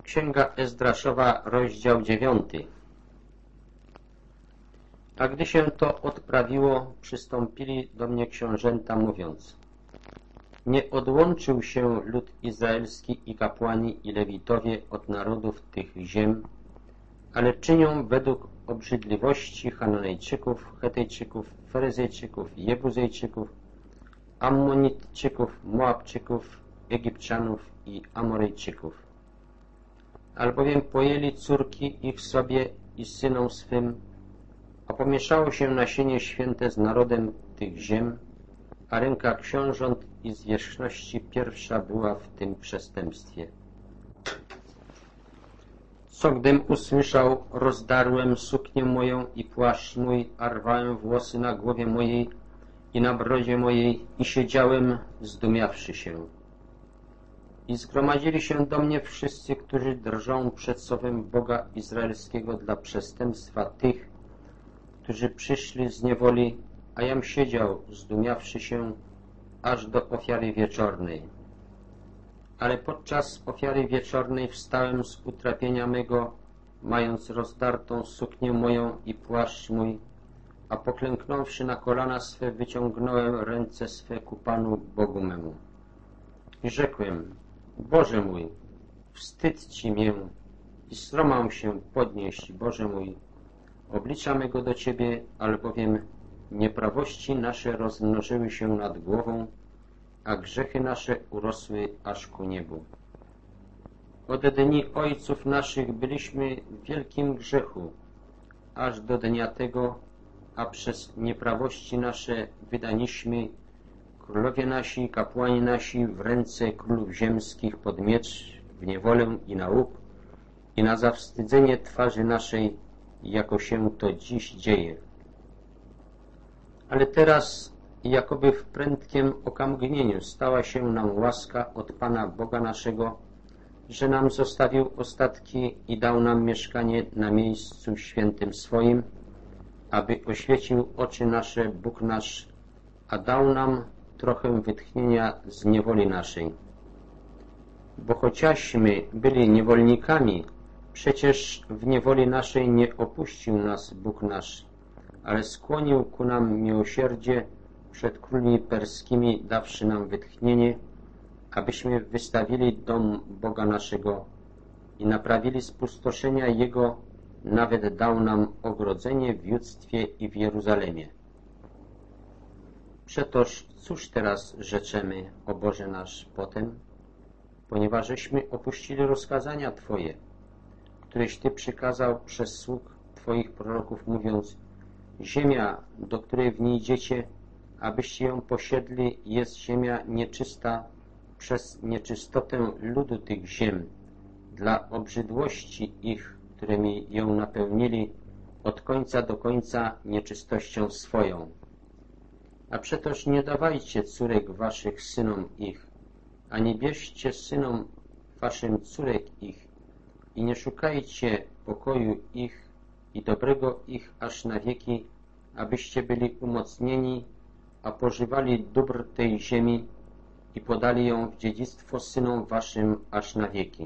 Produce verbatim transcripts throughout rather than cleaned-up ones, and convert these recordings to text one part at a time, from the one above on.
Księga Ezdraszowa, rozdział dziewiąty. A gdy się to odprawiło, przystąpili do mnie książęta, mówiąc: nie odłączył się lud izraelski i kapłani i lewitowie od narodów tych ziem, ale czynią według obrzydliwości Hananejczyków, Chetejczyków, Feryzejczyków, Jebuzejczyków, Ammonitczyków, Moabczyków, Egipcjanów i Amorejczyków. Albowiem pojęli córki ich sobie i synom swym, a pomieszało się nasienie święte z narodem tych ziem, a ręka książąt i zwierzchności pierwsza była w tym przestępstwie. Co gdym usłyszał, rozdarłem suknię moją i płaszcz mój, a rwałem włosy na głowie mojej i na brodzie mojej i siedziałem, zdumiawszy się. I zgromadzili się do mnie wszyscy, którzy drżą przed słowem Boga Izraelskiego dla przestępstwa tych, którzy przyszli z niewoli, a jam siedział, zdumiawszy się, aż do ofiary wieczornej. Ale podczas ofiary wieczornej wstałem z utrapienia mego, mając rozdartą suknię moją i płaszcz mój, a poklęknąwszy na kolana swe, wyciągnąłem ręce swe ku Panu Bogu memu. I rzekłem: Boże mój, wstyd Ci mię i sromam się podnieść, Boże mój, oblicza mego do Ciebie, albowiem nieprawości nasze rozmnożyły się nad głową, a grzechy nasze urosły aż ku niebu. Od dni ojców naszych byliśmy w wielkim grzechu, aż do dnia tego, a przez nieprawości nasze wydaniśmy, królowie nasi, kapłani nasi, w ręce królów ziemskich pod miecz, w niewolę i na łup, i na zawstydzenie twarzy naszej, jako się to dziś dzieje. Ale teraz, jakoby w prędkiem okamgnieniu, stała się nam łaska od Pana Boga naszego, że nam zostawił ostatki i dał nam mieszkanie na miejscu świętym swoim, aby oświecił oczy nasze Bóg nasz, a dał nam trochę wytchnienia z niewoli naszej. Bo chociażśmy byli niewolnikami, przecież w niewoli naszej nie opuścił nas Bóg nasz, ale skłonił ku nam miłosierdzie przed królami perskimi, dawszy nam wytchnienie, abyśmy wystawili dom Boga naszego i naprawili spustoszenia Jego, nawet dał nam ogrodzenie w Judztwie i w Jeruzalemie. Przetoż cóż teraz rzeczemy, o Boże nasz, potem, ponieważeśmy opuścili rozkazania Twoje, któreś Ty przykazał przez sług Twoich proroków, mówiąc: ziemia, do której w niej idziecie, abyście ją posiedli, jest ziemia nieczysta przez nieczystotę ludu tych ziem, dla obrzydłości ich, którymi ją napełnili od końca do końca nieczystością swoją. A przetoż nie dawajcie córek waszych synom ich, a nie bierzcie synom waszym córek ich i nie szukajcie pokoju ich i dobrego ich aż na wieki, abyście byli umocnieni, a pożywali dóbr tej ziemi i podali ją w dziedzictwo synom waszym aż na wieki.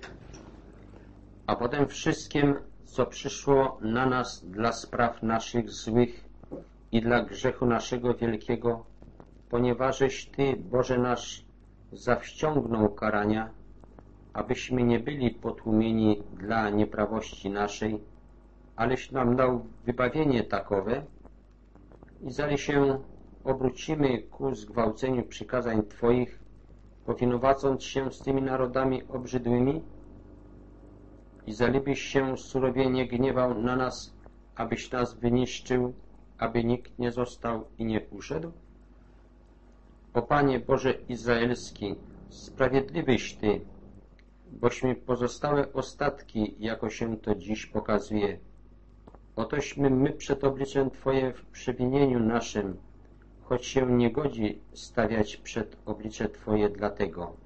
A potem wszystkim, co przyszło na nas dla spraw naszych złych i dla grzechu naszego wielkiego, ponieważeś Ty, Boże nasz, zawściągnął karania, abyśmy nie byli potłumieni dla nieprawości naszej, aleś nam dał wybawienie takowe i zali się obrócimy ku zgwałceniu przykazań Twoich, powinowacąc się z tymi narodami obrzydłymi, i zalibyś się surowie nie gniewał na nas, abyś nas wyniszczył, aby nikt nie został i nie uszedł? O Panie Boże Izraelski, sprawiedliwyś Ty, bośmy pozostałe ostatki, jako się to dziś pokazuje. Otośmy my przed obliczem Twoje w przewinieniu naszym, choć się nie godzi stawiać przed oblicze Twoje dlatego.